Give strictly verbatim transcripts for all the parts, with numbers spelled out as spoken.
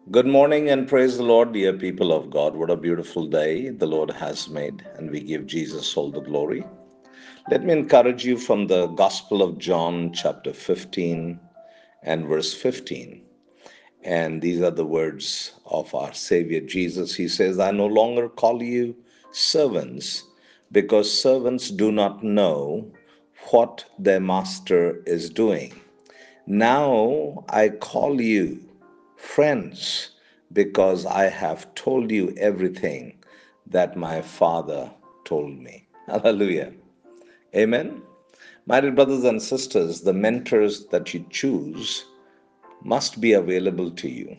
Good morning and praise the Lord, dear people of God. What a beautiful day the Lord has made, and we give Jesus all the glory. Let me encourage you from the Gospel of John, chapter fifteen and verse fifteen. And these are the words of our Savior Jesus. He says, I no longer call you servants, because servants do not know what their master is doing. Now I call you friends because I have told you everything that my Father told me. Hallelujah. Amen. My dear brothers and sisters, the mentors that you choose must be available to you.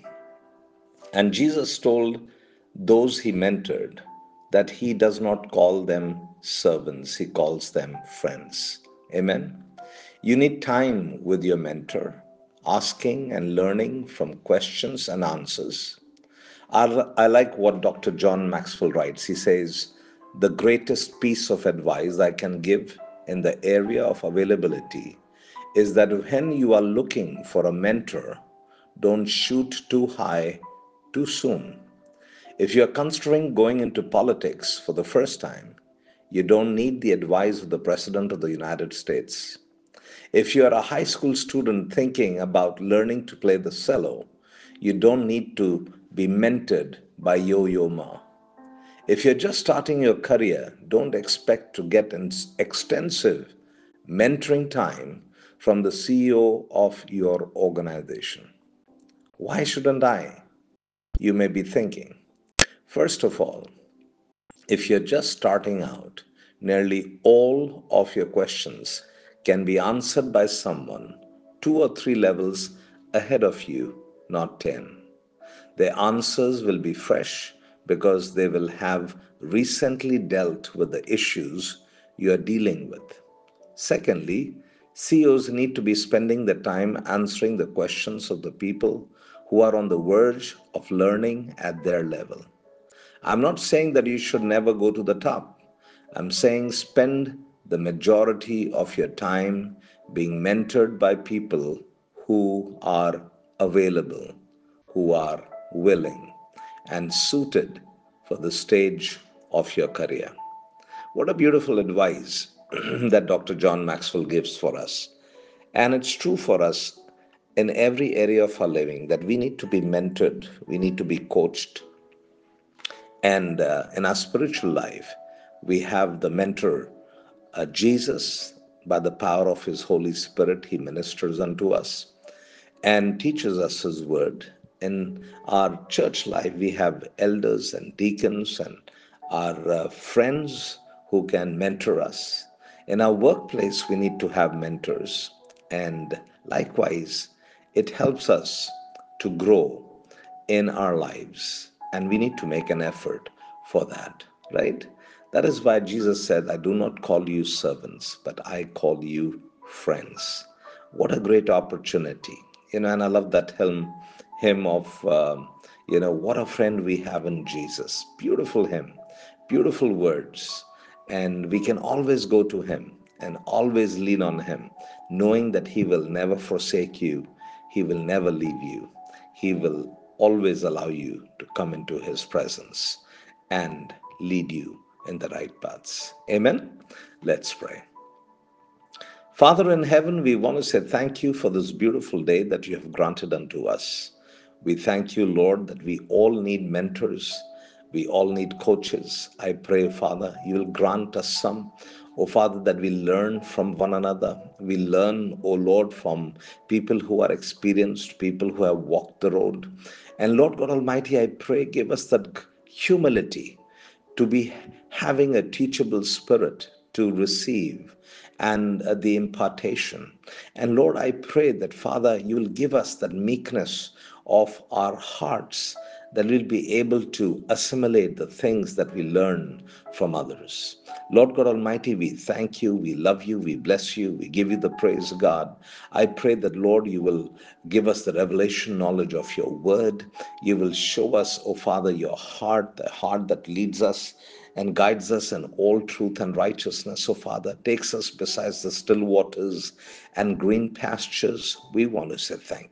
And Jesus told those he mentored that he does not call them servants, he calls them friends. Amen. You need time with your mentor, asking and learning from questions and answers. I, I like what Doctor John Maxwell writes. He says, the greatest piece of advice I can give in the area of availability is that when you are looking for a mentor, don't shoot too high too soon. If you are considering going into politics for the first time, you don't need the advice of the President of the United States. If you are a high school student thinking about learning to play the cello, you don't need to be mentored by Yo Yo Ma. If you're just starting your career, don't expect to get an extensive mentoring time from the C E O of your organization. Why shouldn't I? You may be thinking. First of all, if you're just starting out, nearly all of your questions can be answered by someone two or three levels ahead of you, not ten. Their answers will be fresh because they will have recently dealt with the issues you are dealing with. Secondly, C E Os need to be spending the time answering the questions of the people who are on the verge of learning at their level. I'm not saying that you should never go to the top. I'm saying spend the majority of your time being mentored by people who are available, who are willing, and suited for the stage of your career. What a beautiful advice that Doctor John Maxwell gives for us. And it's true for us in every area of our living that we need to be mentored, we need to be coached, and uh, in our spiritual life, we have the mentor, uh, Jesus. By the power of His Holy Spirit, He ministers unto us and teaches us His word. In our church life, we have elders and deacons and our uh, friends who can mentor us. In our workplace, we need to have mentors. And likewise, it helps us to grow in our lives. And we need to make an effort for that, right? That is why Jesus said, I do not call you servants, but I call you friends. What a great opportunity. You know, and I love that hymn, hymn of, um, you know, what a friend we have in Jesus. Beautiful hymn, beautiful words. And we can always go to Him and always lean on Him, knowing that He will never forsake you, He will never leave you. He will always allow you to come into His presence and lead you in the right paths. Amen. Let's pray. Father in heaven, we want to say thank you for this beautiful day that you have granted unto us. We thank you, Lord, that we all need mentors. We all need coaches. I pray, Father, you will grant us some. Oh, Father, that we learn from one another. We learn, oh Lord, from people who are experienced, people who have walked the road. And Lord God Almighty, I pray, give us that humility to be having a teachable spirit to receive and uh, the impartation. And Lord, I pray that, Father, you will give us that meekness of our hearts, that we'll be able to assimilate the things that we learn from others. Lord God Almighty, we thank you, we love you, we bless you, we give you the praise, God. I pray that, Lord, you will give us the revelation knowledge of your word. You will show us, oh Father, your heart, the heart that leads us and guides us in all truth and righteousness. So, Father, takes us besides the still waters and green pastures. We want to say thank you.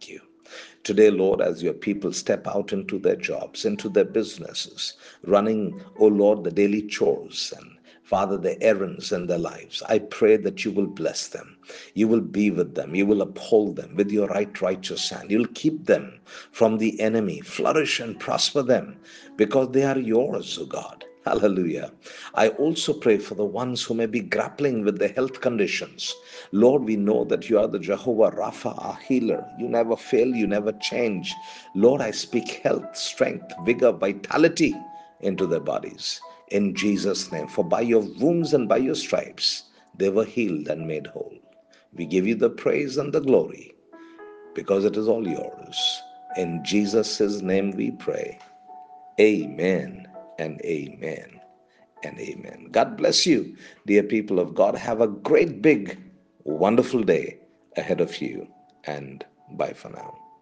Today, Lord, as your people step out into their jobs, into their businesses, running, oh Lord, the daily chores and Father, the errands in their lives, I pray that you will bless them. You will be with them. You will uphold them with your right righteous hand. You'll keep them from the enemy. Flourish and prosper them because they are yours, O God. Hallelujah. I also pray for the ones who may be grappling with their health conditions. Lord, we know that you are the Jehovah Rapha, our healer. You never fail, you never change. Lord, I speak health, strength, vigor, vitality into their bodies. In Jesus' name, for by your wounds and by your stripes, they were healed and made whole. We give you the praise and the glory because it is all yours. In Jesus' name we pray. Amen and amen and amen. God bless you, dear people of God. Have a great, big, wonderful day ahead of you. And bye for now.